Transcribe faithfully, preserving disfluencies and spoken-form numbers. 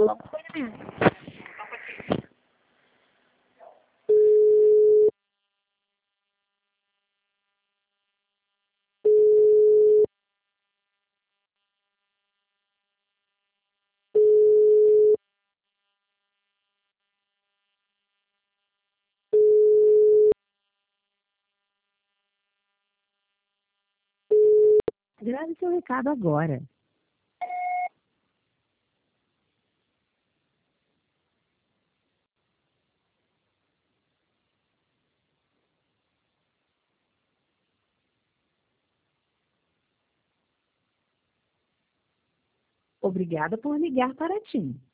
Ela. Grave seu recado agora. Obrigada por ligar para a TIM.